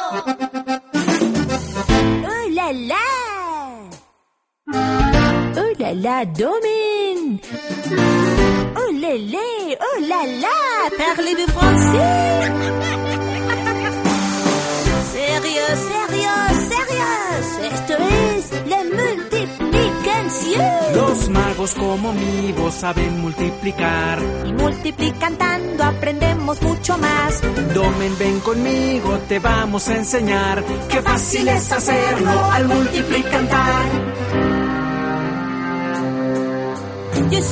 Oh là là! Oh là là, Domin! Oh lélé, oh là là, parlez-vous français? Sérieux, sérieux, sérieux, esto es la multiplicación. Los magos como mi voz saben multiplicar. Y multiplicando aprendemos mucho más. Domen, ven conmigo, te vamos a enseñar. Qué fácil es hacerlo al multiplicar.